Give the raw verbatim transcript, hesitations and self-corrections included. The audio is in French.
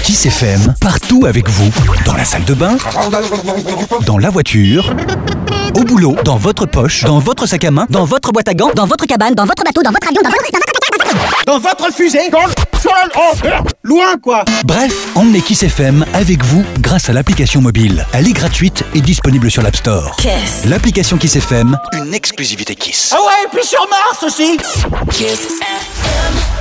Kiss F M, partout avec vous. Dans la salle de bain, dans la voiture, au boulot, dans votre poche, dans votre sac à main, dans votre boîte à gants, dans votre cabane, dans votre bateau, dans votre avion, dans votre... Dans votre, dans votre fusée, dans le sol, oh, loin quoi. Bref, emmenez Kiss F M avec vous grâce à l'application mobile. Elle est gratuite et disponible sur l'App Store. Kiss. L'application Kiss F M, une exclusivité Kiss. Ah ouais, et puis sur Mars aussi. Kiss F M.